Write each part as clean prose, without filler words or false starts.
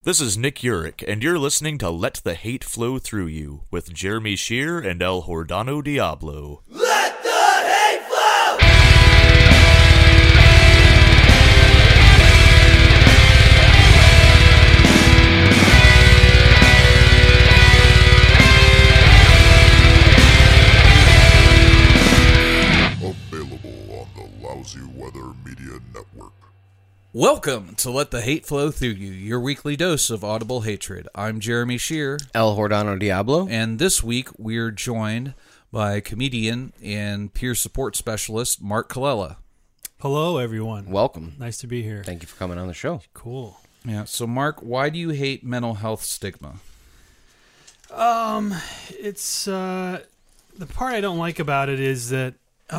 This is Nick Urich, and you're listening to Let the Hate Flow Through You with Jeremy Shear and El Hordano Diablo. Let the hate flow! Available on the Lousy Weather Media Network. Welcome to Let the Hate Flow Through You, your weekly dose of audible hatred. I'm Jeremy Shear, El Hordano Diablo. and this week we're joined by comedian and peer support specialist Mark Colella. Hello, everyone. Welcome. Nice to be here. Thank you for coming on the show. Cool. Yeah, so Mark, why do you hate mental health stigma? It's the part I don't like about it is that,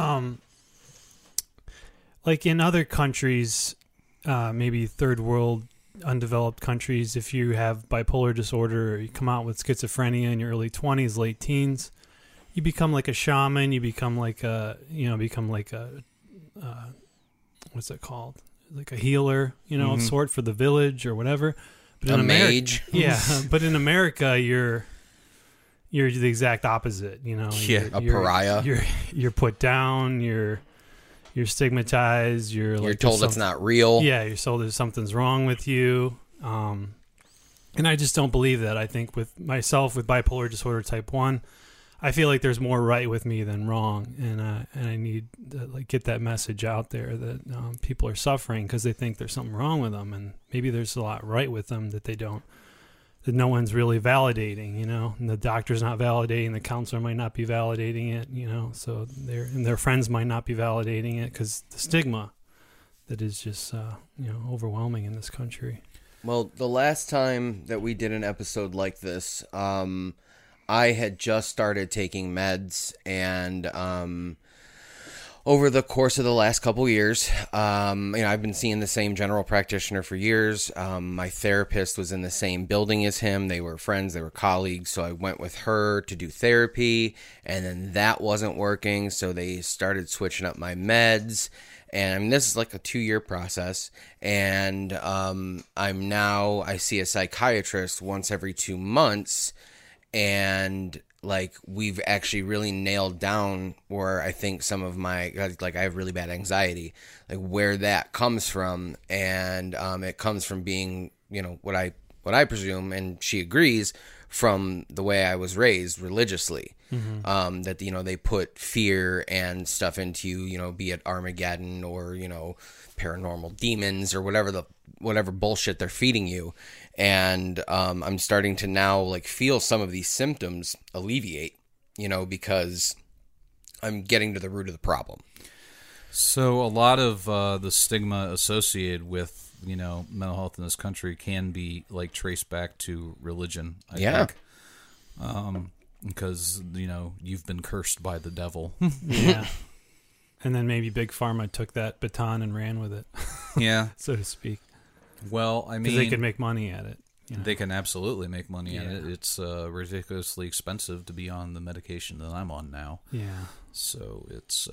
like in other countries, maybe third world undeveloped countries, if you have bipolar disorder or you come out with schizophrenia in your early 20s, late teens, you become like a shaman. You become like a, what's it called? Like a healer, of sort for the village or whatever. But A mage. Yeah, but in America, you're the exact opposite. Yeah, a pariah. You're put down. You're stigmatized. You're told it's not real. Yeah, you're told there's something's wrong with you. And I just don't believe that. I think with myself, with bipolar disorder type 1, I feel like there's more right with me than wrong, and I need to get that message out there that people are suffering because they think there's something wrong with them, and maybe there's a lot right with them that that no one's really validating, and the doctor's not validating, the counselor might not be validating it, so their friends might not be validating it because the stigma that is just overwhelming in this country. Well, the last time that we did an episode like this, I had just started taking meds, and over the course of the last couple years, I've been seeing the same general practitioner for years. My therapist was in the same building as him. They were friends, they were colleagues, so I went with her to do therapy, and then that wasn't working, so they started switching up my meds. And this is like a 2-year process, and I see a psychiatrist once every 2 months, and like we've actually really nailed down where I think some of my, like I have really bad anxiety, like where that comes from, and it comes from being, what I presume, and she agrees, from the way I was raised religiously. Mm-hmm. That they put fear and stuff into you, be it Armageddon or paranormal demons or whatever bullshit they're feeding you. And I'm starting to now like feel some of these symptoms alleviate, because I'm getting to the root of the problem. So a lot of the stigma associated with mental health in this country can be like traced back to religion. I think. Because you've been cursed by the devil. Yeah. And then maybe Big Pharma took that baton and ran with it. Yeah, so to speak. Well, I mean, because they can make money at it. They can absolutely make money at it. It's ridiculously expensive to be on the medication that I'm on now. Yeah. So it's,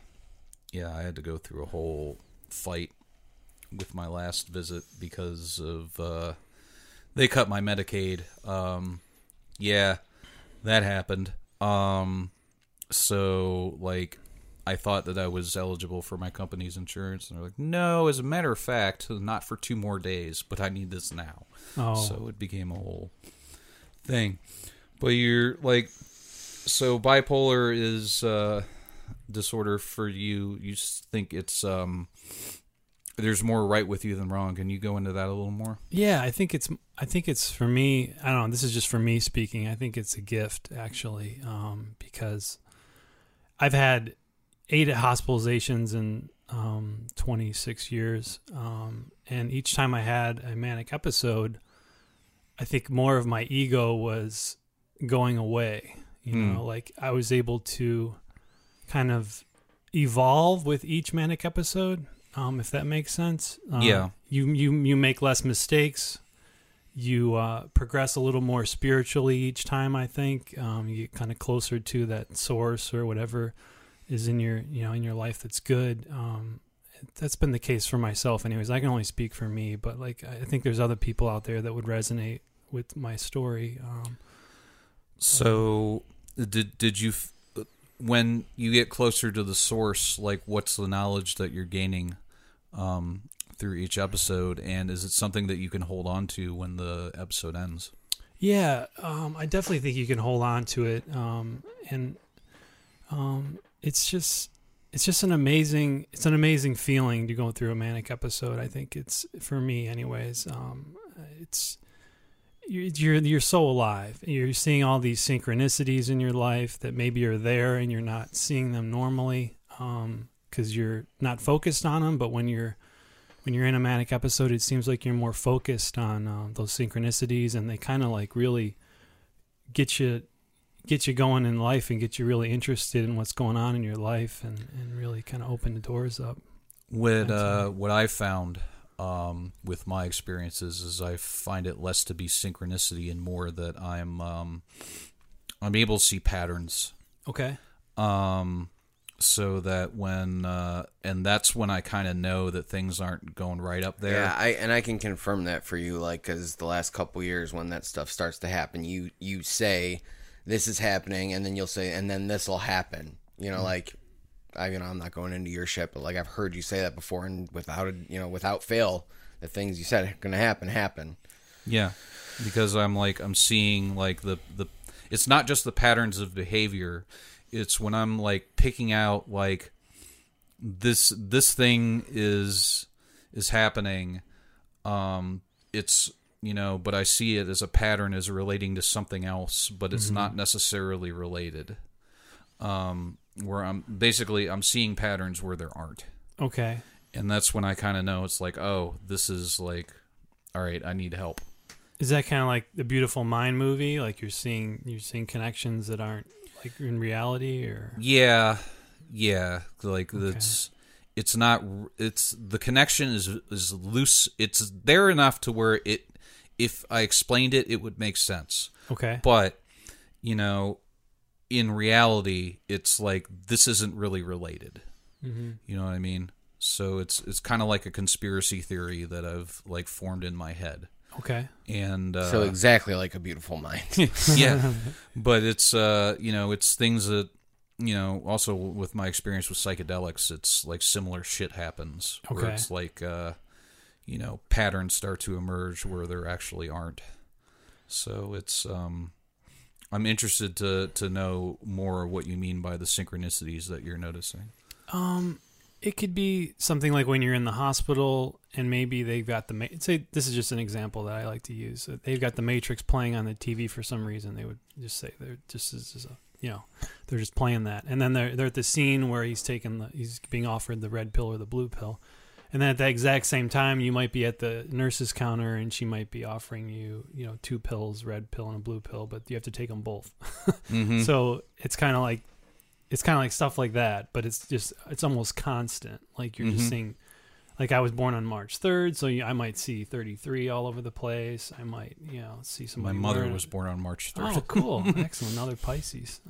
I had to go through a whole fight with my last visit because of, they cut my Medicaid. That happened. So, like, I thought that I was eligible for my company's insurance, and they're like, no, as a matter of fact, not for 2 more days, but I need this now. Oh. So it became a whole thing. But you're, like, so bipolar is disorder for you. You think it's, there's more right with you than wrong. Can you go into that a little more? Yeah, I think it's for me, I don't know, this is just for me speaking, I think it's a gift, actually, because I've had 8 hospitalizations in 26 years, and each time I had a manic episode, I think more of my ego was going away. Like I was able to kind of evolve with each manic episode, if that makes sense. Yeah. You make less mistakes. You progress a little more spiritually each time, I think. You get kind of closer to that source or whatever is in your, in your life that's good. that's been the case for myself anyways. I can only speak for me, but like I think there's other people out there that would resonate with my story. So did you when you get closer to the source, like what's the knowledge that you're gaining through each episode, and is it something that you can hold on to when the episode ends? Yeah, I definitely think you can hold on to it, and it's just an amazing feeling to go through a manic episode. I think it's, for me anyways, it's you're so alive. You're seeing all these synchronicities in your life that maybe are there and you're not seeing them normally because you're not focused on them. But when you're in a manic episode, it seems like you're more focused on those synchronicities, and they kind of like really get you going in life and get you really interested in what's going on in your life, and really kind of open the doors up. What I found with my experiences is I find it less to be synchronicity and more that I'm able to see patterns. Okay. So that when and that's when I kind of know that things aren't going right up there. Yeah, I can confirm that for you, like, because the last couple years when that stuff starts to happen, you say this is happening, and then you'll say, and then this will happen. You know, like, I'm not going into your shit, but like I've heard you say that before, and without fail, the things you said are going to happen. Yeah, because I'm seeing like the it's not just the patterns of behavior. It's when I'm like picking out like this thing is happening. It's, but I see it as a pattern as relating to something else, but it's not necessarily related. Where I'm seeing patterns where there aren't. Okay. And that's when I kind of know it's like, oh, this is like, all right, I need help. Is that kind of like the Beautiful Mind movie? Like you're seeing connections that aren't like in reality, or? Yeah. Like okay. It's not. It's the connection is loose. It's there enough to where if I explained it, it would make sense. Okay. But in reality, it's like this isn't really related. Mm-hmm. You know what I mean? So it's kind of like a conspiracy theory that I've like formed in my head. Okay. And so exactly like A Beautiful Mind. Yeah. But it's it's things that also with my experience with psychedelics, it's like similar shit happens. Okay. Where it's like patterns start to emerge where there actually aren't. So it's I'm interested to know more what you mean by the synchronicities that you're noticing. It could be something like when you're in the hospital and maybe they've got say this is just an example that I like to use. They've got The Matrix playing on the TV for some reason. They would just say they're just playing that, and then they're at the scene where he's being offered the red pill or the blue pill, and then at the exact same time you might be at the nurse's counter and she might be offering you 2 pills, red pill and a blue pill, but you have to take them both. Mm-hmm. So it's kind of like stuff like that, but it's almost constant. Like you're just seeing, like I was born on March 3rd, so I might see 33 all over the place. I might, see somebody. My mother was born on March 3rd. Oh, cool. Excellent. Another Pisces.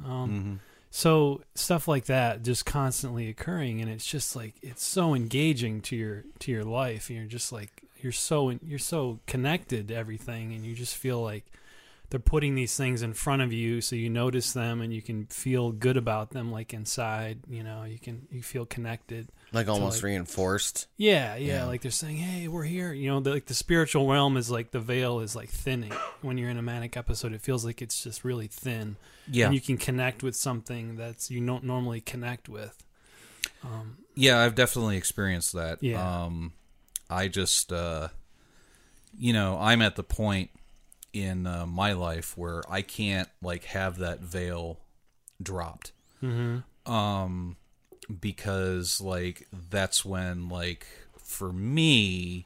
So stuff like that just constantly occurring, and it's just like, it's so engaging to your life. And you're just like, you're so connected to everything, and you just feel like they're putting these things in front of you, so you notice them and you can feel good about them, like inside, you feel connected. Like almost reinforced. Yeah. Like they're saying, hey, we're here. The spiritual realm is like, the veil is like thinning. When you're in a manic episode, it feels like it's just really thin. Yeah. And you can connect with something that's you don't normally connect with. Yeah, I've definitely experienced that. Yeah. I just, I'm at the point in my life where I can't like have that veil dropped. Mm-hmm. Because like that's when like for me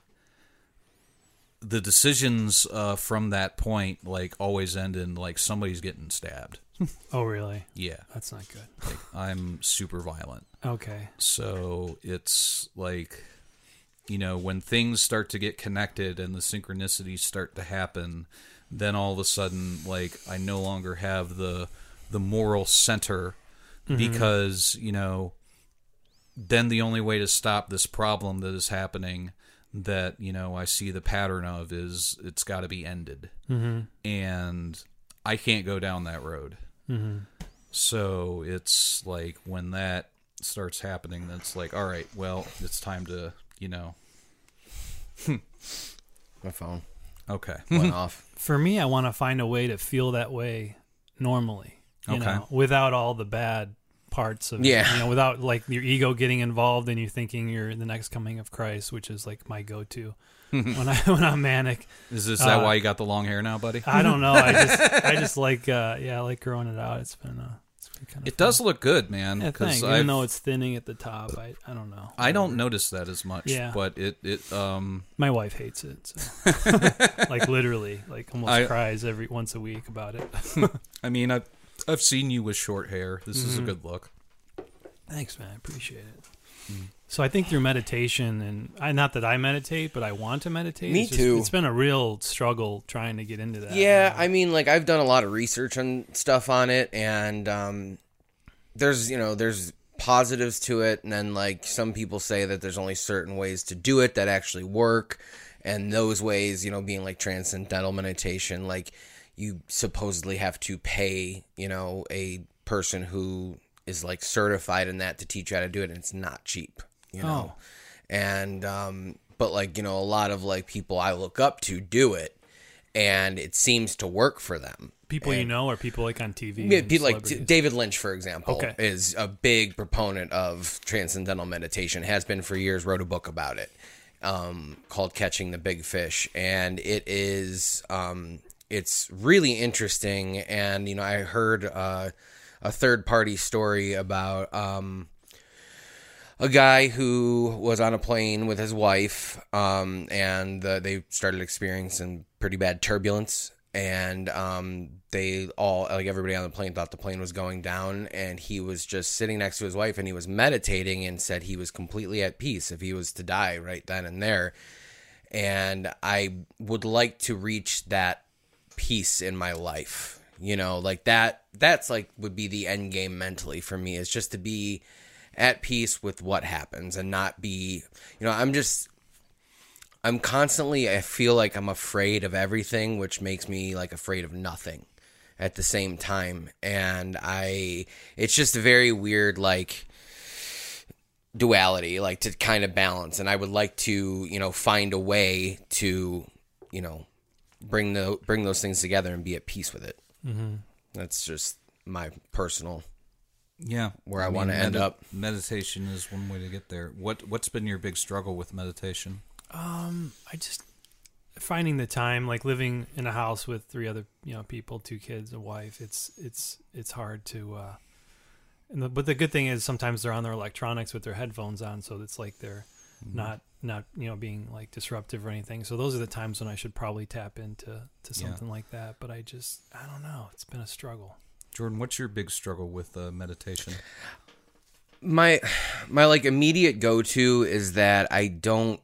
the decisions from that point like always end in like somebody's getting stabbed. Oh really? Yeah. That's not good. Like, I'm super violent. Okay. So it's like when things start to get connected and the synchronicities start to happen, then all of a sudden, like, I no longer have the moral center because, then the only way to stop this problem that is happening that, I see the pattern of is it's got to be ended. Mm-hmm. And I can't go down that road. Mm-hmm. So it's like when that starts happening, then it's like, all right, well, it's time to, My phone Okay. went off. For me, I want to find a way to feel that way normally, Okay. without all the bad parts of Yeah. it, without like your ego getting involved and you thinking you're the next coming of Christ, which is like my go-to when I'm manic. Is that why you got the long hair now, buddy? I don't know. I just like I like growing it out. It's been kind of It does look good, man. Yeah, thanks. Even though it's thinning at the top, I don't know. I don't notice that as much. Yeah. But it My wife hates it. So. Like literally, like almost cries once a week about it. I mean, I've seen you with short hair. This is a good look. Thanks, man. I appreciate it. So I think through meditation, and not that I meditate, but I want to meditate. Me too. It's been a real struggle trying to get into that. Yeah, I mean, like I've done a lot of research on stuff on it, and there's positives to it, and then like some people say that there's only certain ways to do it that actually work, and those ways, being like transcendental meditation, like you supposedly have to pay, a person who is like certified in that to teach you how to do it, and it's not cheap, Oh. and but like a lot of like people I look up to do it, and it seems to work for them. People or people like on TV. Yeah, and people like celebrities? David Lynch, for example, Okay. is a big proponent of transcendental meditation. Has been for years. Wrote a book about it called "Catching the Big Fish," and it is it's really interesting. And I heard a third-party story about a guy who was on a plane with his wife, and they started experiencing pretty bad turbulence. And they all, like everybody on the plane, thought the plane was going down, and he was just sitting next to his wife, and he was meditating, and said he was completely at peace if he was to die right then and there. And I would like to reach that peace in my life, like that's like would be the end game mentally for me, is just to be at peace with what happens and not be, I'm constantly, I feel like I'm afraid of everything, which makes me like afraid of nothing at the same time. And it's just a very weird, like, duality, like to kind of balance. And I would like to, find a way to, bring those things together and be at peace with it. Mm-hmm. That's just my personal, where I want to end up. Meditation is one way to get there. What's been your big struggle with meditation? I just finding the time, like living in a house with 3 other, people, 2 kids, a wife. It's hard to, but the good thing is sometimes they're on their electronics with their headphones on. So it's like they're not, being like disruptive or anything. So those are the times when I should probably tap into something like that. But I don't know. It's been a struggle. Jordan, what's your big struggle with meditation? My like immediate go-to is that I don't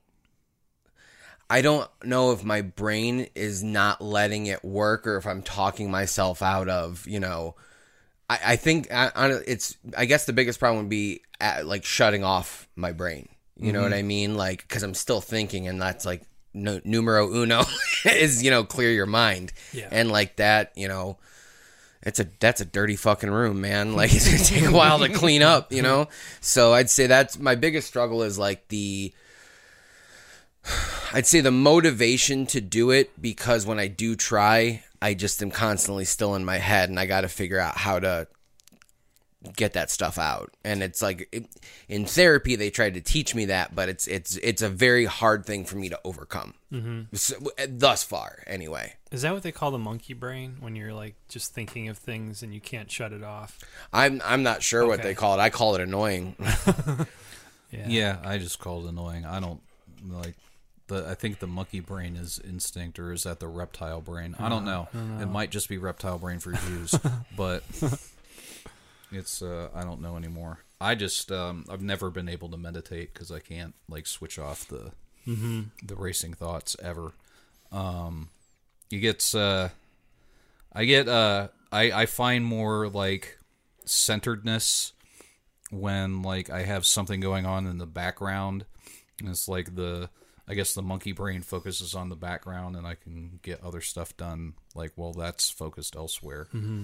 know if my brain is not letting it work or if I'm talking myself out of, I think I guess the biggest problem would be like shutting off my brain. You know what I mean? Like, because I'm still thinking, and that's like numero uno is, clear your mind. Yeah. And like that, that's a dirty fucking room, man. Like it's going to take a while to clean up, So I'd say that's my biggest struggle is like I'd say the motivation to do it, because when I do try, I just am constantly still in my head, and I got to figure out how to get that stuff out. And it's like in therapy they tried to teach me that, but it's a very hard thing for me to overcome. So, thus far, anyway. Is that what they call the monkey brain, when you're like just thinking of things and you can't shut it off? I'm not sure what Okay. they call it. I call it annoying. Yeah, I just call it annoying. I don't like I think the monkey brain is instinct, or is that the reptile brain? I don't know. It might just be reptile brain for Jews, but it's I don't know anymore. I just I've never been able to meditate because I can't like switch off the racing thoughts ever. I find more like centeredness when like I have something going on in the background. And it's like I guess the monkey brain focuses on the background, and I can get other stuff done. Like, well, that's focused elsewhere. Mm-hmm.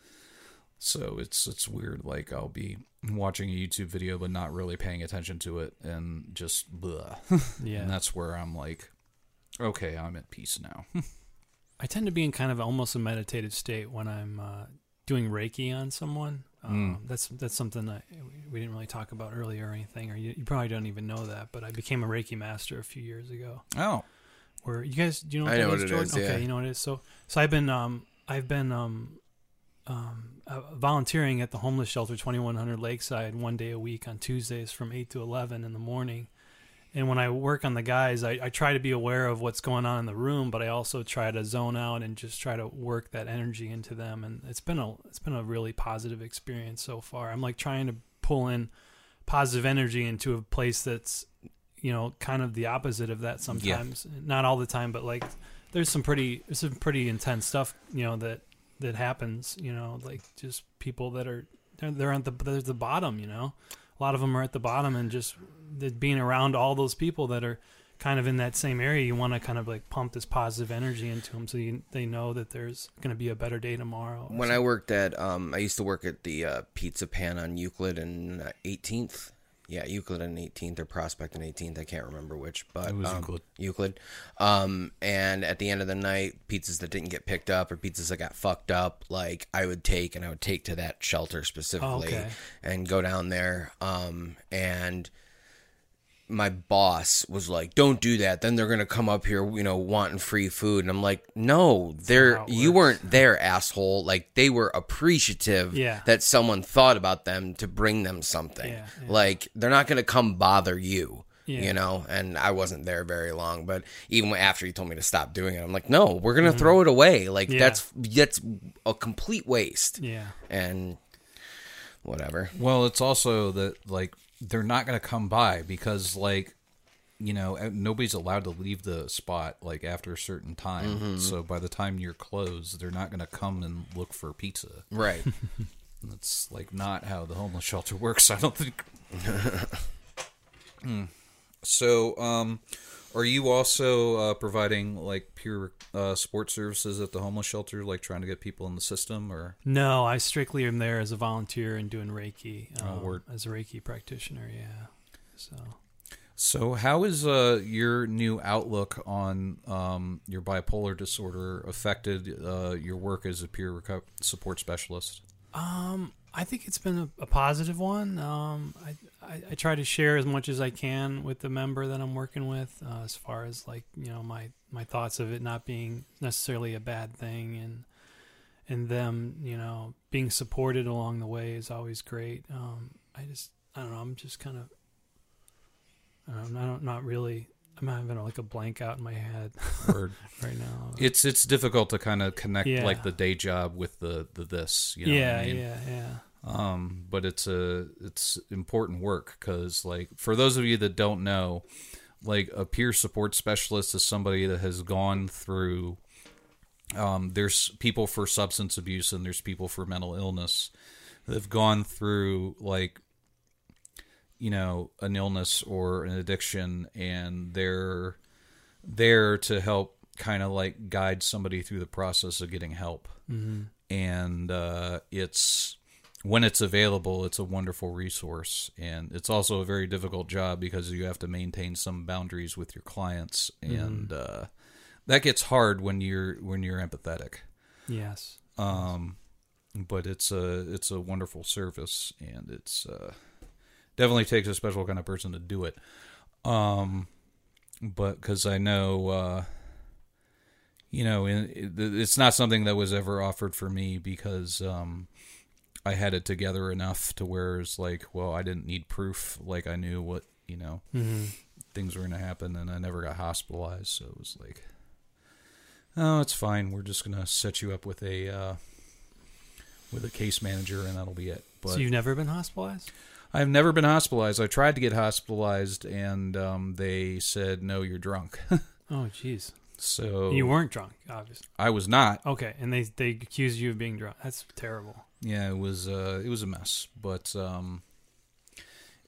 So it's weird. Like, I'll be watching a YouTube video but not really paying attention to it, and just blah. Yeah. And that's where I'm like, okay, I'm at peace now. I tend to be in kind of almost a meditative state when I'm doing Reiki on someone. That's something that we didn't really talk about earlier or anything, or you probably don't even know that, but I became a Reiki master a few years ago. Oh. Where you guys, do you know what I that know is, what it Jordan? is, yeah. Okay, you know what it is. So I've been volunteering at the homeless shelter 2100 Lakeside one day a week on Tuesdays from 8 to 11 in the morning. And when I work on the guys, I try to be aware of what's going on in the room, but I also try to zone out and just try to work that energy into them. And it's been a really positive experience so far. I'm like trying to pull in positive energy into a place that's, you know, kind of the opposite of that sometimes. Yeah. Not all the time, but like there's some pretty intense stuff, you know, that happens, you know, like just people that are they're at the bottom, you know. A lot of them are at the bottom, and just being around all those people that are kind of in that same area, you want to kind of like pump this positive energy into them so they know that there's going to be a better day tomorrow. When I worked at, I used to work at the Pizza Pan on Euclid and 18th. Yeah, Euclid and 18th, or Prospect and 18th. I can't remember which, but it was Euclid. Euclid. And at the end of the night, pizzas that didn't get picked up or pizzas that got fucked up, like I would take to that shelter specifically and go down there. And my boss was like, "Don't do that. Then they're gonna come up here, you know, wanting free food." And I'm like, "No, you weren't there, asshole. Like they were appreciative that someone thought about them to bring them something. Yeah. Like they're not gonna come bother you." You know, and I wasn't there very long, but even after he told me to stop doing it, I'm like, no, we're going to throw it away. Like that's a complete waste. Yeah. And whatever. Well, it's also that like they're not going to come by because like, you know, nobody's allowed to leave the spot like after a certain time. Mm-hmm. So by the time you're closed, they're not going to come and look for pizza. Right. That's like not how the homeless shelter works, I don't think. So, are you also providing like pure support services at the homeless shelter, like trying to get people in the system, or? No, I strictly am there as a volunteer and doing Reiki Word. as a Reiki practitioner. Yeah. So how is your new outlook on your bipolar disorder affected your work as a peer support specialist? I think it's been a positive one. I try to share as much as I can with the member that I'm working with, as far as like, you know, my thoughts of it not being necessarily a bad thing, and them, you know, being supported along the way is always great. I don't know. I'm just kind of, not really. I'm having like a blank out in my head right now. It's difficult to kind of connect like the day job with the this. You know what I mean? Yeah. But it's important work because like for those of you that don't know, like a peer support specialist is somebody that has gone through. There's people for substance abuse and there's people for mental illness that have gone through like, you know, an illness or an addiction, and they're there to help kind of like guide somebody through the process of getting help. Mm-hmm. And it's when it's available, it's a wonderful resource, and it's also a very difficult job because you have to maintain some boundaries with your clients, and that gets hard when you're empathetic. Yes. But it's a wonderful service, and it's definitely takes a special kind of person to do it. But because I know, you know, it's not something that was ever offered for me because I had it together enough to where it's like, well, I didn't need proof. Like I knew what, you know, things were going to happen, and I never got hospitalized. So it was like, oh, it's fine. We're just going to set you up with a case manager, and that'll be it. But so you've never been hospitalized? I've never been hospitalized. I tried to get hospitalized, and they said, no, you're drunk. Oh, jeez. So you weren't drunk, obviously. I was not. Okay, and they accused you of being drunk. That's terrible. Yeah, it was a mess. But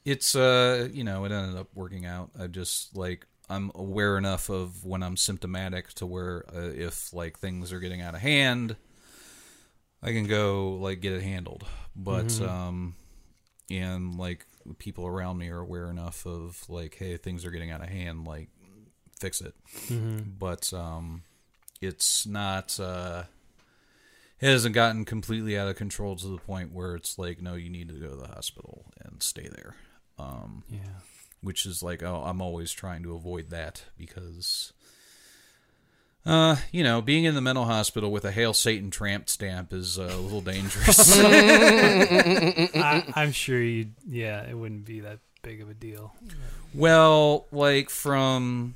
It's it ended up working out. I just I'm aware enough of when I'm symptomatic to where if like things are getting out of hand, I can go get it handled. But and like people around me are aware enough of hey, things are getting out of hand, fix it. But it's not it hasn't gotten completely out of control to the point where it's no, you need to go to the hospital and stay there. Which is I'm always trying to avoid that because being in the mental hospital with a Hail Satan tramp stamp is a little dangerous. I'm sure it wouldn't be that big of a deal. Well, from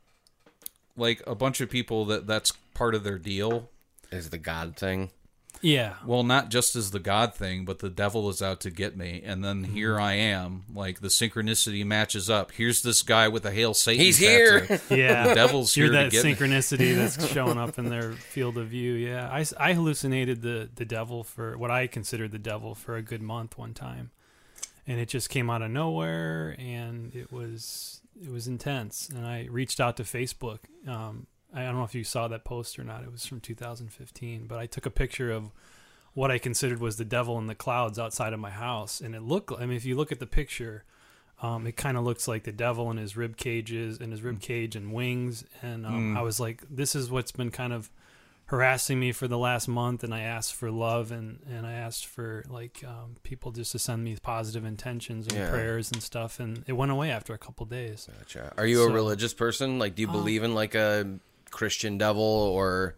a bunch of people that's part of their deal. Is the God thing. Yeah. Well, not just as the God thing, but the devil is out to get me. And then here I am, the synchronicity matches up. Here's this guy with a Hail Satan He's tattoo. here. Yeah. The devil's You're here that to get me. synchronicity that's showing up in their field of view. Yeah. I hallucinated the devil for what I considered the devil for a good month one time. And it just came out of nowhere, and it was intense. And I reached out to Facebook. I don't know if you saw that post or not. It was from 2015, but I took a picture of what I considered was the devil in the clouds outside of my house. And it looked, if you look at the picture, it kind of looks like the devil in his rib cages and his rib cage and wings. And I was like, this is what's been kind of harassing me for the last month. And I asked for love and I asked for people just to send me positive intentions and prayers and stuff. And it went away after a couple days. Gotcha. Are you a religious person? Do you believe in a Christian devil or?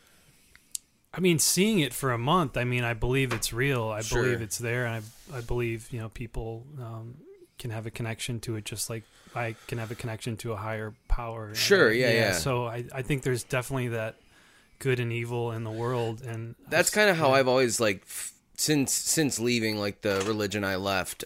Seeing it for a month, I believe it's real. I believe it's there. And I believe, people can have a connection to it just like I can have a connection to a higher power. Sure, yeah. So I think there's definitely that good and evil in the world. And that's kind of how I've always, since leaving, the religion I left,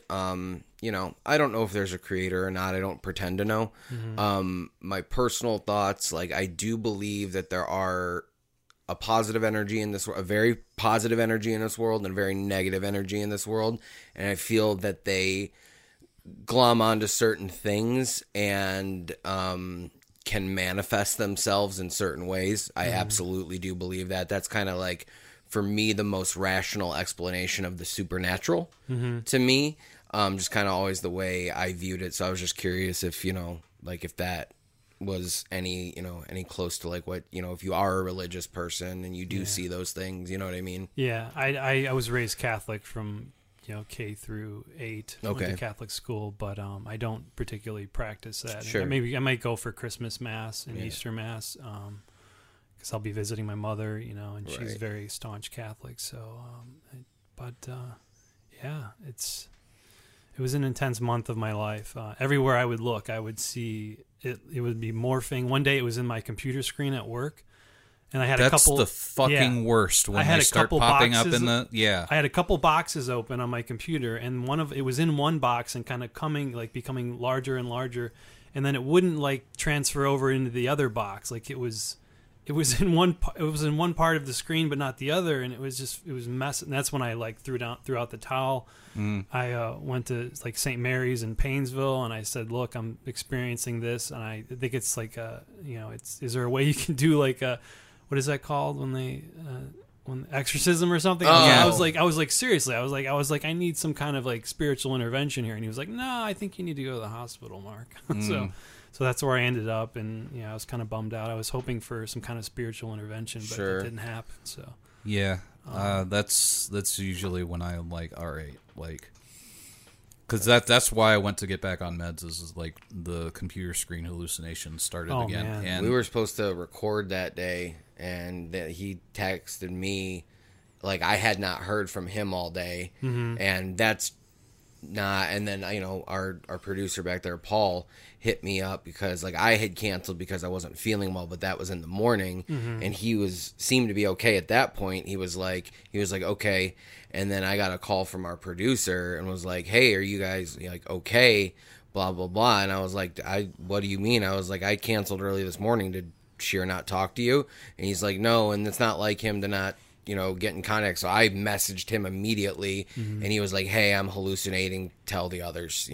I don't know if there's a creator or not. I don't pretend to know. My personal thoughts, I do believe that there are a positive energy in this world, a very positive energy in this world, and a very negative energy in this world. And I feel that they glom onto certain things and can manifest themselves in certain ways. I absolutely do believe that. That's kind of for me, the most rational explanation of the supernatural to me. Just kind of always the way I viewed it. So I was just curious if, if that was any close to what, if you are a religious person and you do see those things, you know what I mean? Yeah. I was raised Catholic from, K through 8. Okay. Went to Catholic school, but I don't particularly practice that. Sure. Maybe I might go for Christmas Mass and Easter Mass, because I'll be visiting my mother, and she's very staunch Catholic. So, it was an intense month of my life. Everywhere I would look, I would see it. It would be morphing. One day, it was in my computer screen at work, and I had a couple. That's the fucking worst when they start popping up in the. I had a couple boxes open on my computer, and it was in one box and kind of becoming larger and larger, and then it wouldn't transfer over into the other box. It was in one part of the screen but not the other, and it was mess. And that's when I threw out the towel. I went to St. Mary's in Painesville, and I said, look, I'm experiencing this, and I think it's is there a way you can do what is that called when exorcism or something? I was seriously, I was like I need some kind of spiritual intervention here, and he was like, no, I think you need to go to the hospital, Mark. So that's where I ended up, and I was kind of bummed out. I was hoping for some kind of spiritual intervention, but it didn't happen. So yeah, that's usually when I'm all right, because that's why I went to get back on meds. Is the computer screen hallucinations started again. Man. And we were supposed to record that day, and he texted me I had not heard from him all day, and that's not. And then our producer back there, Paul, hit me up because I had canceled because I wasn't feeling well, but that was in the morning, and he seemed to be okay at that point. He was like okay, and then I got a call from our producer and was like, hey, are you guys okay? Blah blah blah. And I was like, what do you mean? I was like, I canceled early this morning. Did Sheer not talk to you? And he's like, no. And it's not like him to not get in contact. So I messaged him immediately, and he was like, "Hey, I'm hallucinating. Tell the others."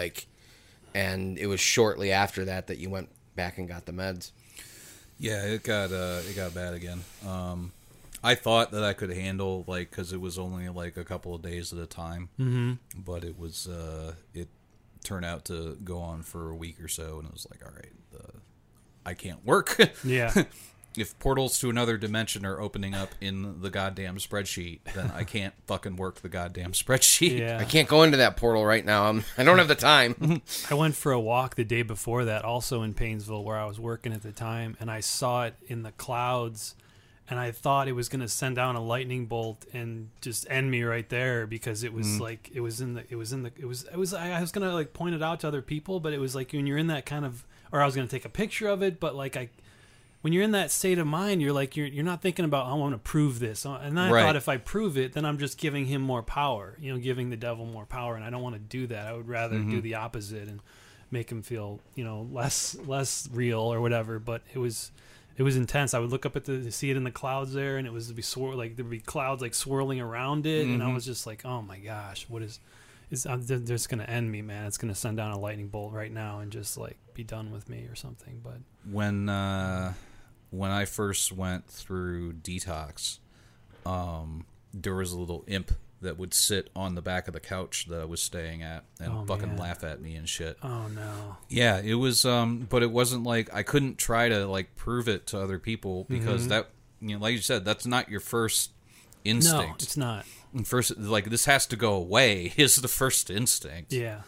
And it was shortly after that you went back and got the meds. Yeah, it got bad again. I thought that I could handle because it was only a couple of days at a time, but it was it turned out to go on for a week or so, and it was like, all right, I can't work. Yeah. If portals to another dimension are opening up in the goddamn spreadsheet, then I can't fucking work the goddamn spreadsheet. Yeah. I can't go into that portal right now. I don't have the time. I went for a walk the day before that, also in Painesville, where I was working at the time, and I saw it in the clouds, and I thought it was going to send down a lightning bolt and just end me right there, because it was I was going to point it out to other people, but it was like when you're in that kind of, or I was going to take a picture of it, but when you're in that state of mind, you're like, you're not thinking about, I want to prove this. And I thought if I prove it, then I'm just giving him more power, giving the devil more power. And I don't want to do that. I would rather do the opposite and make him feel, less real or whatever. But it was intense. I would look up at see it in the clouds there, and it was there'd be clouds swirling around it. And I was just like, oh my gosh, what is they're just going to end me, man. It's going to send down a lightning bolt right now and just be done with me or something. But when I first went through detox, there was a little imp that would sit on the back of the couch that I was staying at and laugh at me and shit. Oh no. Yeah, it was but it wasn't I couldn't try to prove it to other people, because that, like you said, that's not your first instinct. No, it's not. First, this has to go away is the first instinct. Yeah.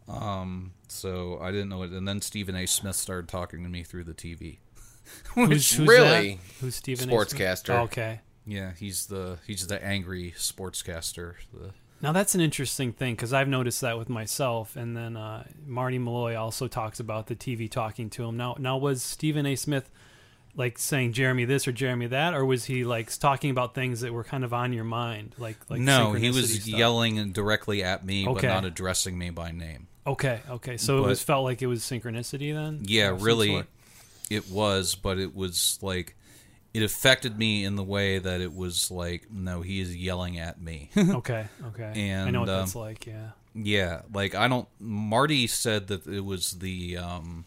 So I didn't know it, and then Stephen A. Smith started talking to me through the TV. Who's really? That? Who's Stephen? Sportscaster. Oh, okay. Yeah, he's the angry sportscaster. Now that's an interesting thing, because I've noticed that with myself, and then Marty Malloy also talks about the TV talking to him. Now was Stephen A. Smith saying Jeremy this or Jeremy that, or was he talking about things that were kind of on your mind, No, he was stuff? Yelling directly at me, but not addressing me by name. Okay. So it felt like it was synchronicity then. Yeah, really, it was, but it was it affected me in the way that it was no, he is yelling at me. Okay. And I know what that's like. Yeah. Yeah, I don't. Marty said that it was the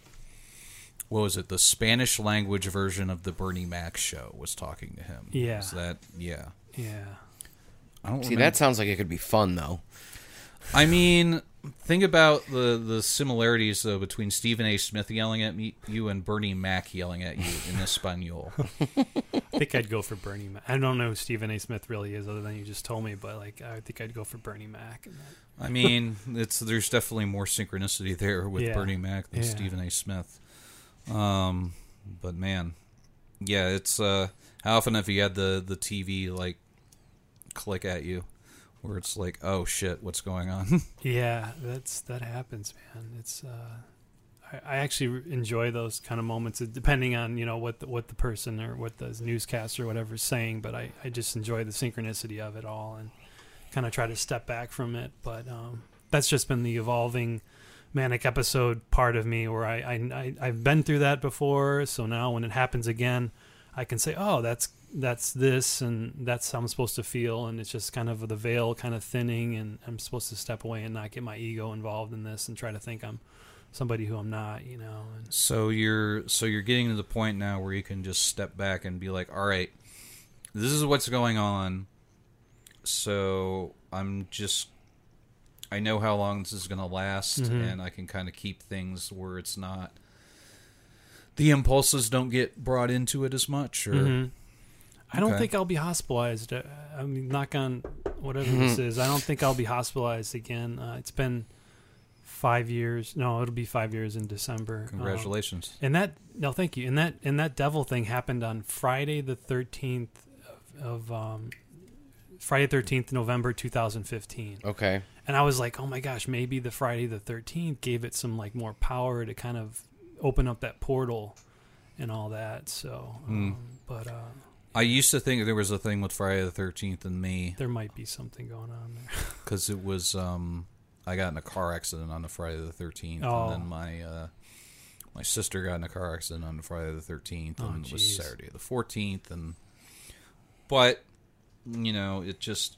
what was it? The Spanish language version of the Bernie Mac show was talking to him. Yeah. Is that? Yeah. Yeah. I don't see. That sounds like it could be fun, though. I mean, think about the similarities between Stephen A. Smith yelling at you and Bernie Mac yelling at you in Espanol. I think I'd go for Bernie Mac. I don't know who Stephen A. Smith really is, other than you just told me, but I think I'd go for Bernie Mac. I mean, there's definitely more synchronicity there with Bernie Mac than Stephen A. Smith. But man, yeah, it's how often have you had the TV click at you where it's oh shit, what's going on? Yeah, that happens, man. It's I actually enjoy those kind of moments, depending on what the person or what the newscaster or whatever is saying. But I just enjoy the synchronicity of it all and kind of try to step back from it. But that's just been the evolving manic episode part of me, where I've been through that before. So now when it happens again, I can say, oh, that's this, and that's how I'm supposed to feel. And it's just kind of the veil kind of thinning, and I'm supposed to step away and not get my ego involved in this and try to think I'm somebody who I'm not, And so you're getting to the point now where you can just step back and be like, all right, this is what's going on. So I know how long this is going to last, and I can kind of keep things where it's not, the impulses don't get brought into it as much. Or I don't think I'll be hospitalized. I mean, knock on whatever this is. I don't think I'll be hospitalized again. It's been 5 years. No, it'll be 5 years in December. Congratulations. Thank you. And that devil thing happened on Friday the 13th of Friday 13th, November 2015. Okay. And I was like, oh my gosh, maybe the Friday the 13th gave it some more power to kind of open up that portal and all that. So, but I used to think there was a thing with Friday the 13th and me. There might be something going on there. Because it was, I got in a car accident on the Friday the 13th, and then my sister got in a car accident on the Friday the 13th, and it was Saturday the 14th, but it just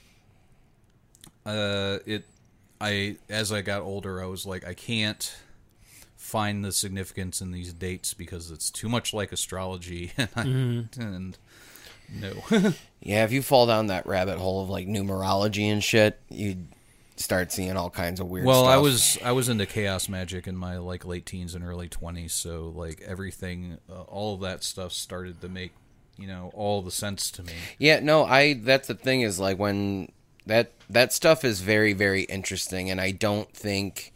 as I got older, I was like, I can't find the significance in these dates because it's too much like astrology, and no. Yeah, if you fall down that rabbit hole of like numerology and shit, you start seeing all kinds of weird stuff. Well, I was into chaos magic in my like late teens and early 20s, so like everything, all of that stuff started to make all the sense to me. Yeah, no, that's the thing is like when that stuff is very, very interesting, and I don't think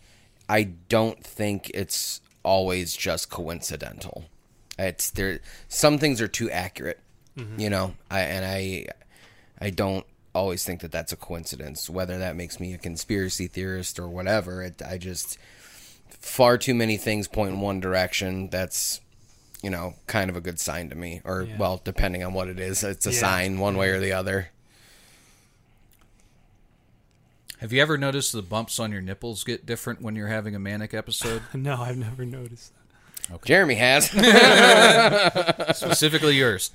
it's always just coincidental. It's there. Some things are too accurate, I don't always think that that's a coincidence. Whether that makes me a conspiracy theorist or whatever, I just far too many things point in one direction. That's kind of a good sign to me, or well, depending on what it is, it's a sign one way or the other. Have you ever noticed the bumps on your nipples get different when you're having a manic episode? No, I've never noticed that. Okay. Jeremy has. Specifically yours.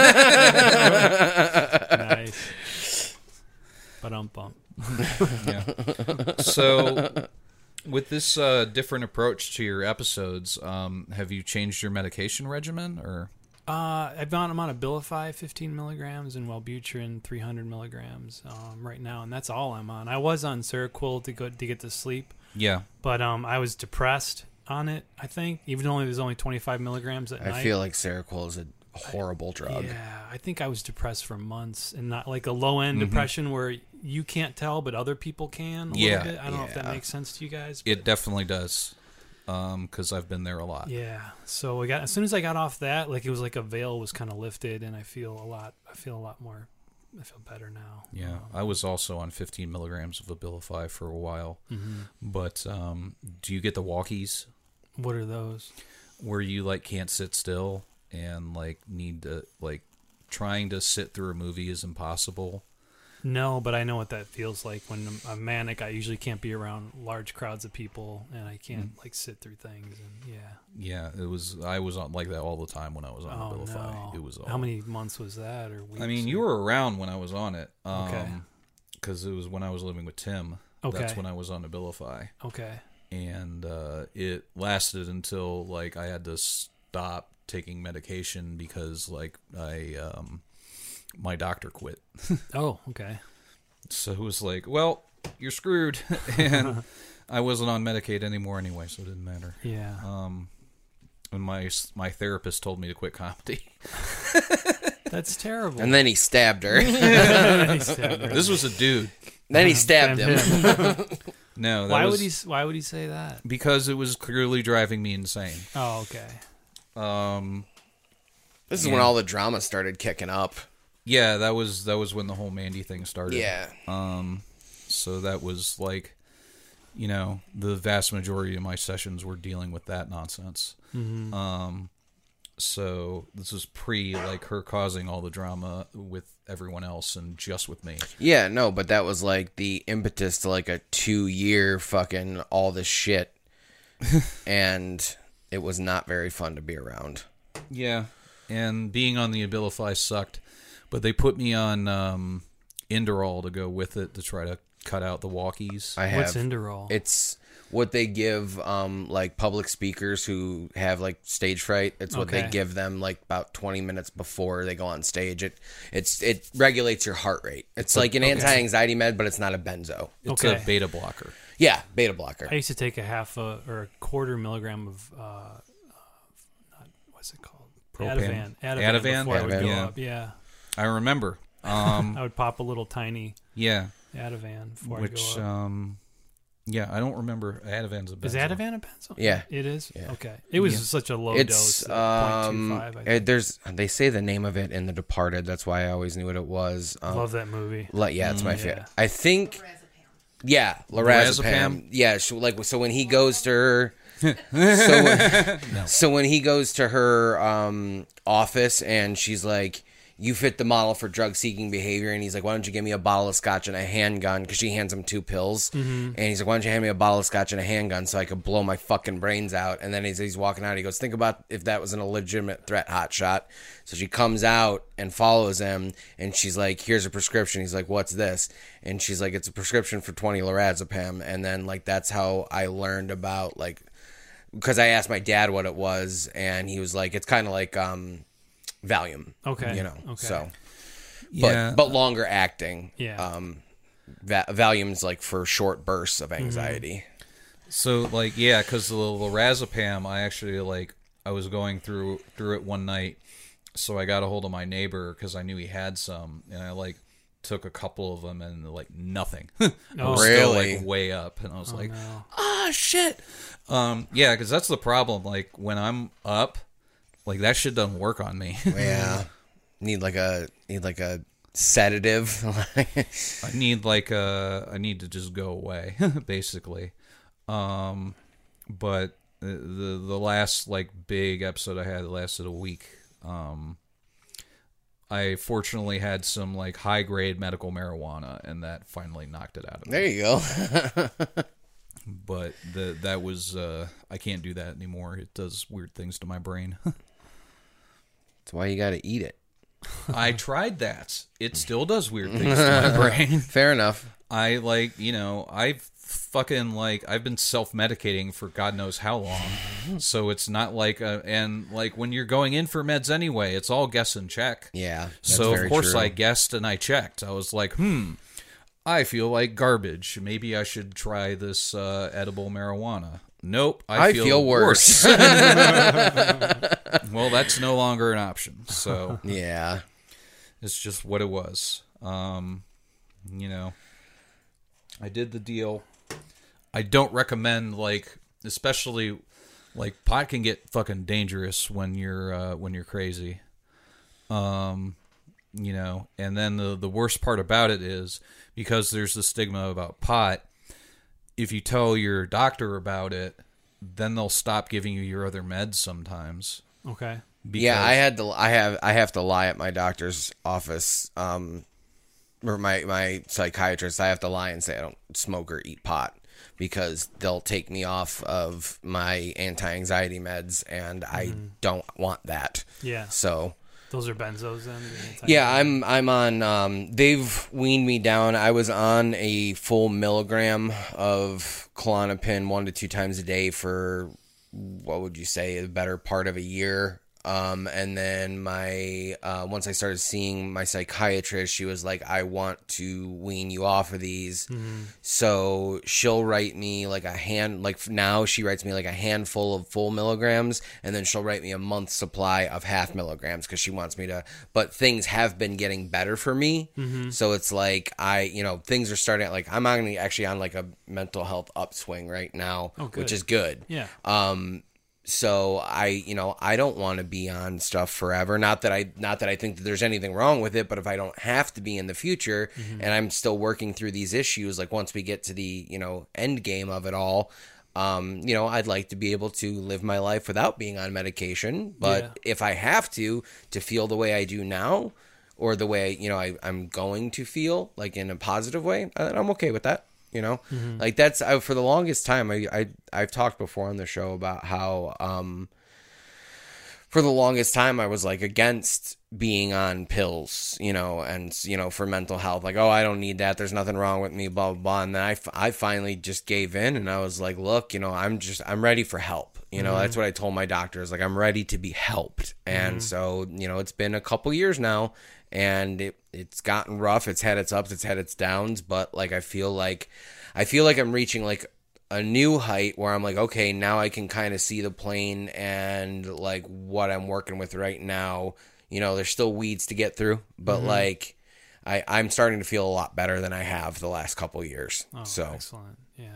Nice. Ba-dum-bum. Yeah. So, with this different approach to your episodes, have you changed your medication regimen, or? I'm on Abilify 15 milligrams and Wellbutrin 300 milligrams right now, and that's all I'm on. I was on Seroquel to get to sleep. Yeah. But I was depressed on it, I think, even though it was only 25 milligrams at night. I feel like Seroquel is a horrible drug. Yeah, I think I was depressed for months, and not like a low-end depression where you can't tell, but other people can a little bit. I don't know if that makes sense to you guys. But... It definitely does. Because I've been there a lot. Yeah. So as soon as I got off that, like it was like a veil was kind of lifted, and I feel a lot more. I feel better now. Yeah, I was also on 15 milligrams of Abilify for a while. But do you get the walkies? What are those? Where you like can't sit still and like need to like trying to sit through a movie is impossible. No, but I know what that feels like when I'm manic. I usually can't be around large crowds of people, and I can't like sit through things. And yeah, I was on like that all the time when I was on Abilify. No. It was how many months was that, or weeks? I mean, you were around when I was on it. Okay. Because it was when I was living with Tim. Okay. That's when I was on Abilify. Okay. And it lasted until like I had to stop taking medication because like my doctor quit. Oh, okay. So it was like, well, you're screwed. And I wasn't on Medicaid anymore anyway, so it didn't matter. Yeah. And my therapist told me to quit comedy. That's terrible. And then he stabbed her. This was a dude. Then he stabbed him. No, why would he say that? Because it was clearly driving me insane. Oh, okay. This is when all the drama started kicking up. Yeah, that was when the whole Mandy thing started. Yeah. So that was like, the vast majority of my sessions were dealing with that nonsense. So this was pre like her causing all the drama with everyone else and just with me. Yeah, no, but that was like the impetus to like a 2-year fucking all this shit. And it was not very fun to be around. Yeah. And being on the Abilify sucked. But they put me on Inderal to go with it to try to cut out the walkies. What's Inderal? It's what they give like public speakers who have like stage fright. It's what they give them like about 20 minutes before they go on stage. It regulates your heart rate. It's like an anti-anxiety med, but it's not a benzo. It's a beta blocker. Yeah, beta blocker. I used to take a half or a quarter milligram of what's it called? Propane. Ativan before I would go yeah. up. Yeah. I remember. I would pop a little tiny Ativan before I go up. Yeah, I don't remember. Ativan's a benzo. Is Ativan a benzo? Yeah. It is? Yeah. Okay. It was such a low dose. 0.25, they say the name of it in The Departed. That's why I always knew what it was. Love that movie. It's my favorite. I think... Yeah, lorazepam. Yeah, so when he goes to her... so when he goes to her office and she's like... you fit the model for drug-seeking behavior. And he's like, why don't you give me a bottle of scotch and a handgun? Because she hands him 2 pills. And he's like, why don't you hand me a bottle of scotch and a handgun so I could blow my fucking brains out? And then he's walking out. He goes, think about if that was an illegitimate threat, hotshot. So she comes out and follows him, and she's like, here's a prescription. He's like, what's this? And she's like, it's a prescription for 20 lorazepam. And then, like, that's how I learned about, like, because I asked my dad what it was, and he was like, it's kind of like Valium. Okay. You know, Okay. so. Yeah. But longer acting. Yeah. Valium's like for short bursts of anxiety. So, like, yeah, because the lorazepam, I actually, like, I was going through it one night, so I got a hold of my neighbor because I knew he had some, and I, like, took a couple of them, and, like, nothing. I was still, Really? like, way up, and I was like, no. ah, shit. Yeah, because that's the problem. Like, when I'm up, like, that shit doesn't work on me. Yeah. Need like a sedative. I need to just go away, basically. But the last, like, big episode I had lasted a week. I fortunately had some, like, high grade medical marijuana, and that finally knocked it out of me. There you go. But that was I can't do that anymore. It does weird things to my brain. That's why you got to eat it. I tried that. It still does weird things to my brain. Fair enough. I, like, you know, I've been self-medicating for God knows how long. So it's not like and like when you're going in for meds anyway, it's all guess and check. Yeah. That's So very of course true. I guessed and I checked. I was like, I feel like garbage. Maybe I should try this edible marijuana. Nope, I feel worse. Well, that's no longer an option. So Yeah. it's just what it was. You know, I did the deal. I don't recommend, like, especially, like, pot can get fucking dangerous when you're crazy. You know, and then the worst part about it is because there's the stigma about pot. If you tell your doctor about it, then they'll stop giving you your other meds sometimes. Okay. Yeah, I have to lie at my doctor's office, or my psychiatrist. I have to lie and say I don't smoke or eat pot because they'll take me off of my anti-anxiety meds, and I don't want that. Yeah. So Those are benzos then? yeah, I'm on. They've weaned me down. I was on a full milligram of Klonopin 1 to 2 times a day for, what would you say, a better part of a year. And then once I started seeing my psychiatrist, she was like, I want to wean you off of these. So she'll write me now she writes me like a handful of full milligrams, and then she'll write me a month's supply of half milligrams because she wants me to, but things have been getting better for me. So it's like, things are starting, like, I'm actually on like a mental health upswing right now, which is good. Yeah. So I don't want to be on stuff forever. Not that I think that there's anything wrong with it, but if I don't have to be in the future, and I'm still working through these issues, like once we get to the, end game of it all, I'd like to be able to live my life without being on medication. But if I have to feel the way I do now, or the way, I'm going to feel, like in a positive way, I'm okay with that. Like that's for the longest time. I've talked before on the show about how for the longest time I was like against being on pills, and for mental health, like, oh, I don't need that, there's nothing wrong with me, blah blah blah. And then I finally just gave in, and I was like, look, I'm ready for help. That's what I told my doctors, like, I'm ready to be helped. And so it's been a couple years now, and it's gotten rough. It's had its ups, it's had its downs, but like I feel like I'm reaching like a new height where I'm like, okay, now I can kind of see the plane and like what I'm working with right now. There's still weeds to get through, but like I'm starting to feel a lot better than I have the last couple years. Oh, so excellent. Yeah.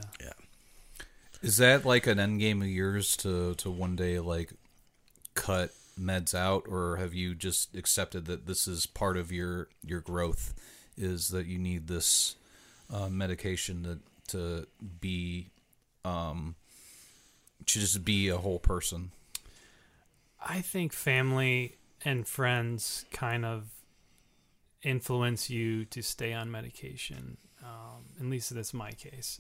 Is that like an end game of yours to one day like cut meds out, or have you just accepted that this is part of your growth, is that you need this medication to be to just be a whole person? I think family and friends kind of influence you to stay on medication. At least that's my case.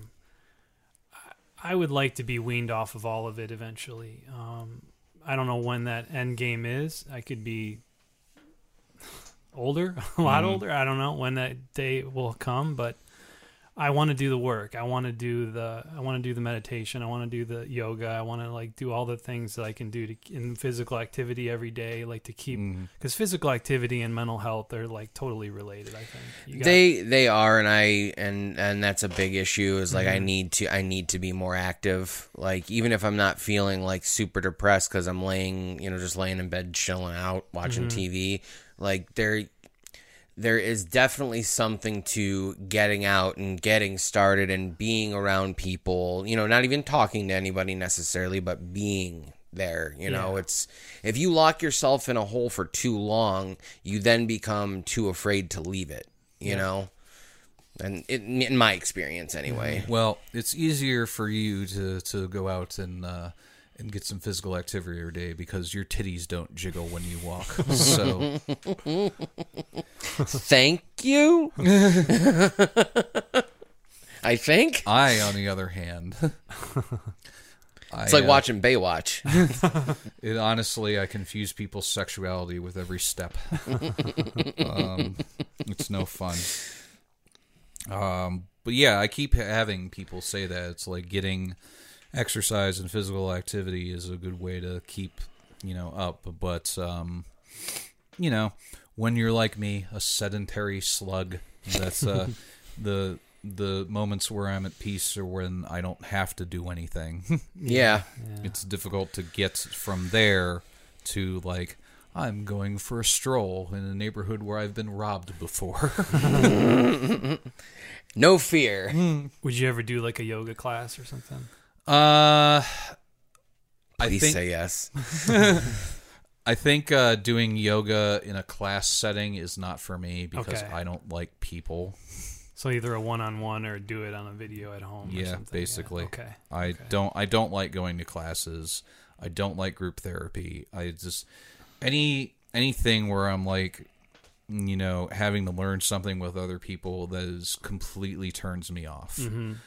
I would like to be weaned off of all of it eventually. I don't know when that end game is. I could be older, a lot older. I don't know when that day will come, but I want to do the work. I want to do the meditation. I want to do the yoga. I want to like do all the things that I can do in physical activity every day, like to keep, because physical activity and mental health are like totally related. I think they are, and that's a big issue. Is like I need to be more active. Like even if I'm not feeling like super depressed because I'm just laying in bed chilling out watching TV, like there is definitely something to getting out and getting started and being around people, not even talking to anybody necessarily, but being there. It's, if you lock yourself in a hole for too long, you then become too afraid to leave it, you know? And in my experience anyway. Well, it's easier for you to go out and get some physical activity every day because your titties don't jiggle when you walk. So, thank you. I think. On the other hand, it's like watching Baywatch. Honestly, I confuse people's sexuality with every step. It's no fun. But yeah, I keep having people say that it's like getting exercise and physical activity is a good way to keep, up. But, when you're like me, a sedentary slug, that's the moments where I'm at peace or when I don't have to do anything. Yeah. It's difficult to get from there to like, I'm going for a stroll in a neighborhood where I've been robbed before. No fear. Would you ever do like a yoga class or something? Please say yes. I think doing yoga in a class setting is not for me because I don't like people. So either a one-on-one or do it on a video at home. Yeah, or something. basically. Yeah. Okay. I don't like going to classes. I don't like group therapy. I just anything where I'm like, having to learn something with other people that is completely turns me off.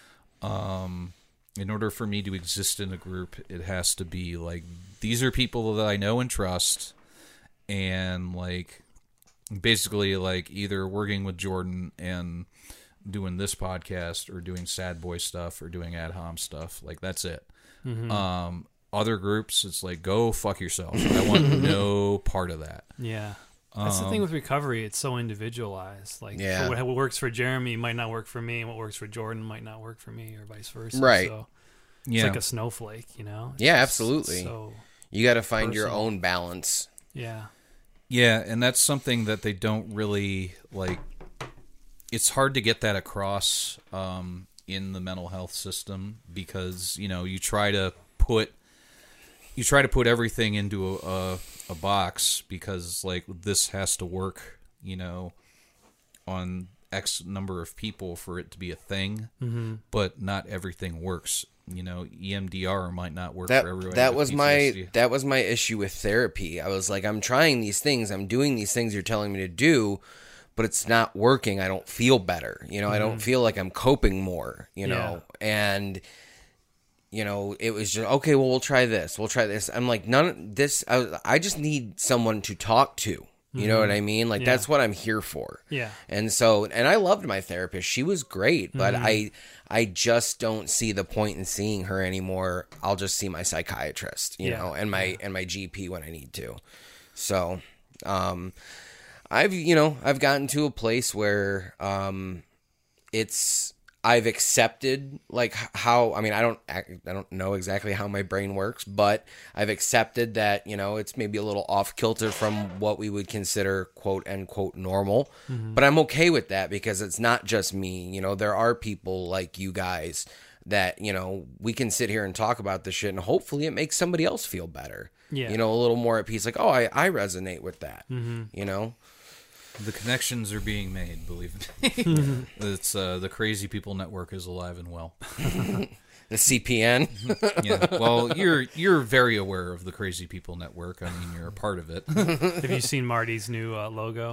In order for me to exist in a group, it has to be like, these are people that I know and trust, and like basically like either working with Jordan and doing this podcast or doing Sad Boy stuff or doing Ad Hom stuff. Like that's it. Other groups, it's like, go fuck yourself. I want no part of that. Yeah. That's the thing with recovery. It's so individualized. Like, what works for Jeremy might not work for me, and what works for Jordan might not work for me, or vice versa. Right. So it's like a snowflake, It's absolutely. So you got to find your own balance. Yeah. Yeah, and that's something that they don't really, like, it's hard to get that across in the mental health system because, you try to put everything into a box because like this has to work, on X number of people for it to be a thing, but not everything works. EMDR might not work for everybody. That was my issue with therapy. I was like, I'm trying these things, I'm doing these things you're telling me to do, but it's not working. I don't feel better. I don't feel like I'm coping more. And. It was just, okay, well, we'll try this. I'm like, none of this, I just need someone to talk to. You know what I mean? Like, that's what I'm here for. Yeah. And so, and I loved my therapist. She was great, but I just don't see the point in seeing her anymore. I'll just see my psychiatrist, you know, and my GP when I need to. So, I've gotten to a place where, I've accepted like how, I don't know exactly how my brain works, but I've accepted that, it's maybe a little off kilter from what we would consider quote unquote normal, but I'm okay with that because it's not just me. There are people like you guys that, we can sit here and talk about this shit and hopefully it makes somebody else feel better. Yeah. A little more at peace. Like, oh, I resonate with that, The connections are being made, believe me. It's the Crazy People Network is alive and well. The CPN. Yeah. Well, you're very aware of the Crazy People Network. I mean, you're a part of it. Have you seen Marty's new logo?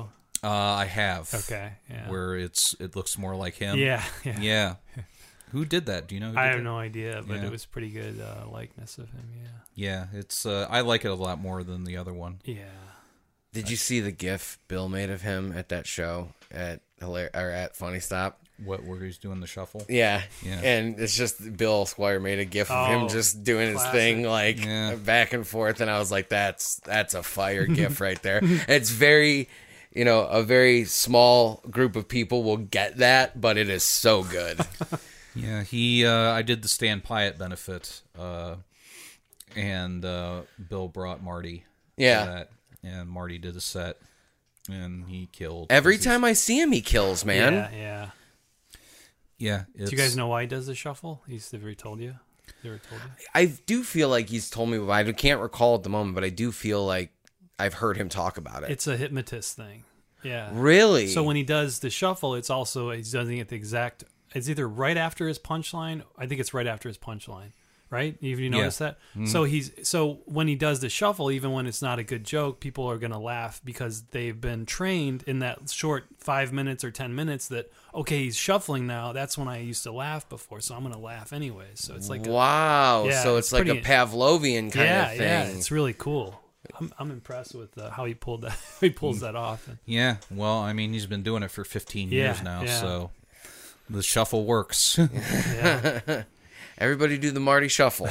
I have. Okay, yeah. Where it looks more like him. Yeah. Yeah. Who did that? Do you know? Who I did have that? no idea, but Yeah. it was pretty good likeness of him. Yeah, it's. I like it a lot more than the other one. Yeah. Did you see the GIF Bill made of him at that show at Funny Stop? What, where he's doing the shuffle? Yeah. Yeah. And it's just Bill Squire made a GIF of him Oh, just doing his classic. thing, like Yeah. back and forth, and I was like, that's a fire GIF right there. It's very, a very small group of people will get that, but it is so good. Yeah, he. I did the Stan Pyatt benefit, and Bill brought Marty. Yeah. To that, and Marty did a set, and he killed. Every 'cause he's- time I see him, he kills, man. Yeah. Yeah. Do you guys know why he does the shuffle? He's ever told you? Ever told you? I do feel like he's told me, I can't recall at the moment, but I do feel like I've heard him talk about it. It's a hypnotist thing. Yeah. Really? So when he does the shuffle, it's also he's doing it the exact. It's either right after his punchline. I think it's right after his punchline. Right? You notice that? So when he does the shuffle, even when it's not a good joke, people are gonna laugh because they've been trained in that short 5 minutes or 10 minutes that okay, he's shuffling now. That's when I used to laugh before, so I'm gonna laugh anyway. So it's like wow. Yeah, So it's it's like pretty- a Pavlovian kind yeah, of thing. yeah, it's really cool. I'm impressed with how he pulled that. He pulls that off. Yeah. Well, I mean, he's been doing it for 15 years Yeah, now, yeah. so the shuffle works. Yeah. Everybody do the Marty Shuffle.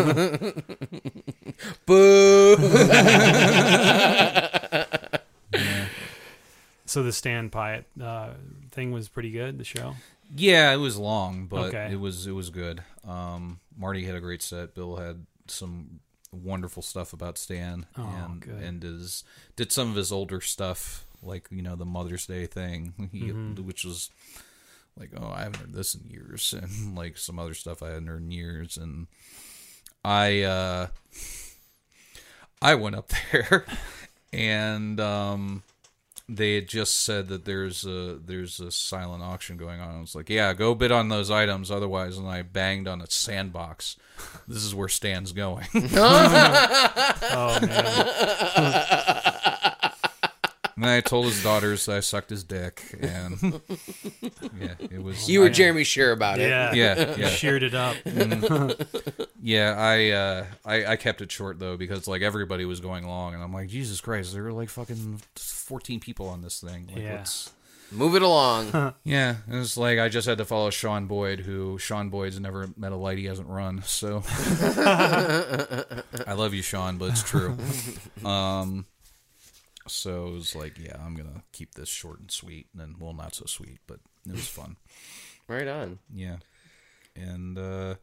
Boo! So the Stan Pyatt thing was pretty good. The show. Yeah, it was long, but Okay. it was good. Marty had a great set. Bill had some wonderful stuff about Stan, Oh, good. and did some of his older stuff, like the Mother's Day thing, which was like, oh, I haven't heard this in years, and like some other stuff I hadn't heard in years, and I went up there, and they had just said that there's a silent auction going on. I was like, yeah, go bid on those items, otherwise. And I banged on a sandbox. This is where Stan's going. Oh man. And I told his daughters I sucked his dick, and yeah, it was. You were Jeremy Shear about it. Yeah. Yeah, yeah. Sheared it up. Yeah, I kept it short though because like everybody was going along, and I'm like, Jesus Christ, there were like fucking 14 people on this thing. Like, Yeah. let's. Move it along. Yeah, it was like I just had to follow Sean Boyd's never met a light he hasn't run. So I love you, Sean, but it's true. So it was like, yeah, I'm gonna keep this short and sweet, and then well, not so sweet, but it was fun. Right on. Yeah, and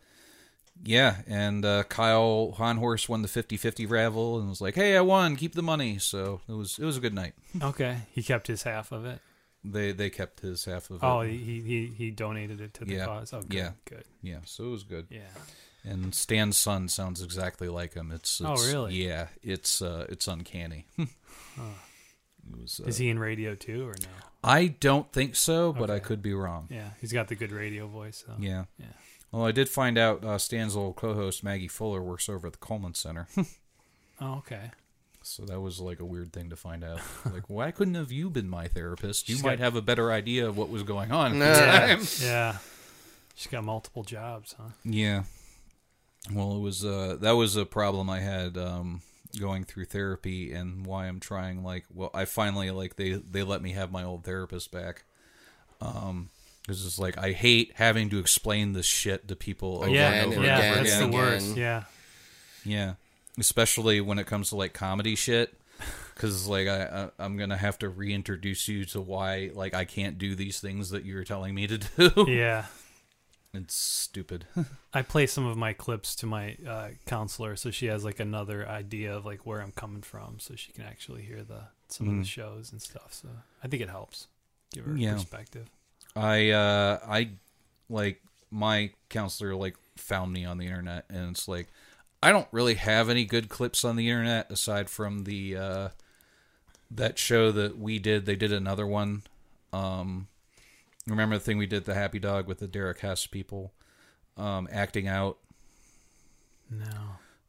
Kyle Honhorse won the 50-50 raffle and was like, hey, I won, keep the money. So it was a good night. Okay. He kept his half of it. They kept his half of it. Oh, he donated it to the Yeah. cause. Oh, good. Yeah. Good. Yeah, so it was good. Yeah. And Stan's son sounds exactly like him. It's Oh, really? Yeah, it's uncanny. It was, Is he in radio too or no? I don't think so, but I Okay. could be wrong. Yeah. He's got the good radio voice. So. Yeah. Yeah. Well, I did find out Stan's old co-host Maggie Fuller works over at the Coleman Center. Oh, okay. So that was like a weird thing to find out. Like, why couldn't have you been my therapist? You She's might got- have a better idea of what was going on. Yeah. Yeah. She's got multiple jobs, huh? Yeah. Well, it was that was a problem I had going through therapy, and why I'm trying. Like, well, I finally like they let me have my old therapist back. Because it's like I hate having to explain this shit to people over Yeah. and over Yeah. and over That's again. the worst. again. Yeah. Yeah, especially when it comes to like comedy shit. Because like I'm gonna have to reintroduce you to why like I can't do these things that you're telling me to do. Yeah. It's stupid. I play some of my clips to my counselor, so she has like another idea of like where I'm coming from, so she can actually hear some of the shows and stuff. So I think it helps give her Yeah. perspective. I like my counselor like found me on the internet, and it's like I don't really have any good clips on the internet aside from the that show that we did. They did another one. Remember the thing we did, the Happy Dog with the Derek Hess people acting out? No.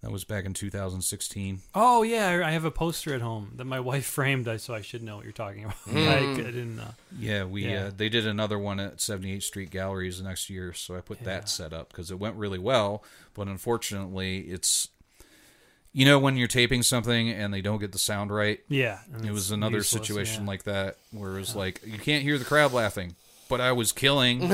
That was back in 2016. Oh yeah, I have a poster at home that my wife framed, so I should know what you're talking about. I didn't. Yeah, they did another one at 78th Street Galleries the next year, so I put that set up because it went really well. But unfortunately, it's when you're taping something and they don't get the sound right. Yeah, it was another situation like that where it was like you can't hear the crowd laughing. But I was killing.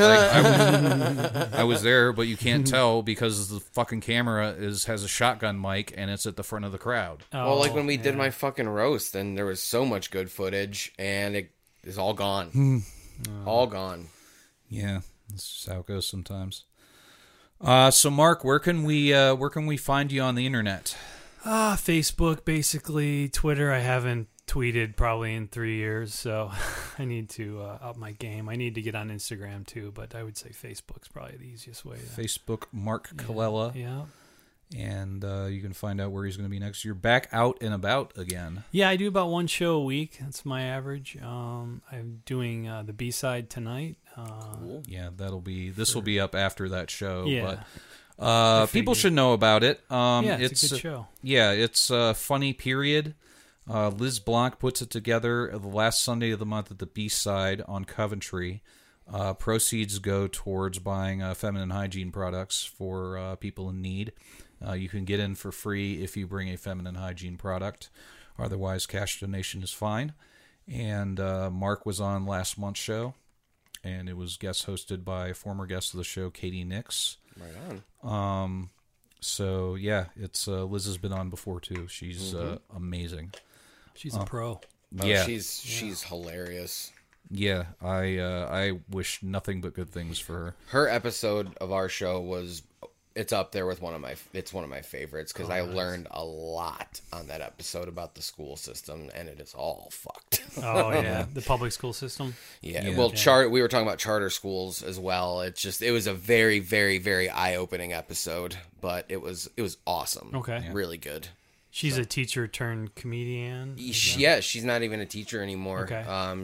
I was there, but you can't tell because the fucking camera has a shotgun mic and it's at the front of the crowd. Well, like when we did my fucking roast, and there was so much good footage, and it is all gone. All gone. Yeah, this is how it goes sometimes. So, Mark, where can we find you on the internet? Facebook, basically. Twitter, I haven't tweeted probably in 3 years, so I need to up my game. I need to get on Instagram too, but I would say Facebook's probably the easiest way. Facebook, Mark Colella. Yeah. And you can find out where he's going to be next. You're back out and about again. Yeah, I do about one show a week. That's my average. I'm doing the B-side tonight. Cool. Yeah, this will be up after that show. Yeah. But people should know about it. It's a good show. Yeah, it's a funny period. Liz Blanc puts it together the last Sunday of the month at the B-side on Coventry. Proceeds go towards buying feminine hygiene products for people in need. You can get in for free if you bring a feminine hygiene product. Otherwise, cash donation is fine. And Mark was on last month's show, and it was guest hosted by a former guest of the show, Katie Nix. Right on. So, yeah, it's Liz has been on before, too. She's amazing. She's a pro. Yeah, she's hilarious. Yeah, I wish nothing but good things for her. Her episode of our show it's up there with one of my favorites because I learned a lot on that episode about the school system, and it is all fucked. Oh yeah, the public school system. Yeah. Well, we were talking about charter schools as well. It was a very, very, very eye-opening episode, but it was awesome. Okay, really good. She's a teacher turned comedian. Yeah, she's not even a teacher anymore. Okay.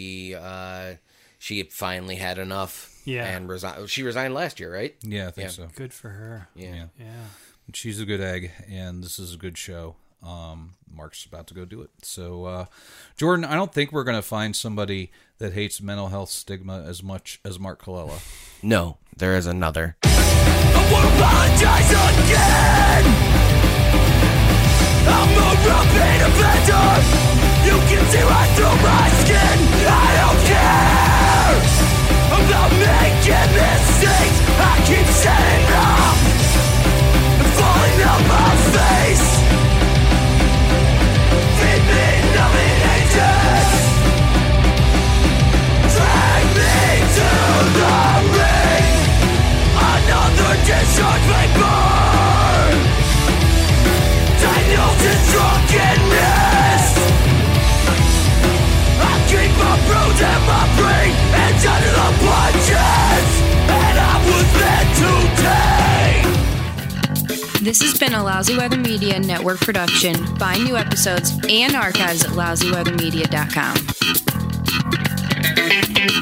She finally had enough. Yeah. And she resigned last year, right? Yeah, I think so. Good for her. Yeah. She's a good egg, and this is a good show. Mark's about to go do it. So, Jordan, I don't think we're going to find somebody that hates mental health stigma as much as Mark Colella. No, there is another. I won't apologize again. I'm a repeat offender. You can see right through my skin. I don't care about making mistakes. I keep setting up and falling on my face. Feed me numbing agents. Drag me to the ring. Another discharge may burn. Diagnosis drunkenness. I keep my bruise and my brain and under the punches, and I was meant to take. This has been a Lousy Weather Media Network production. Find new episodes and archives at lousyweathermedia.com.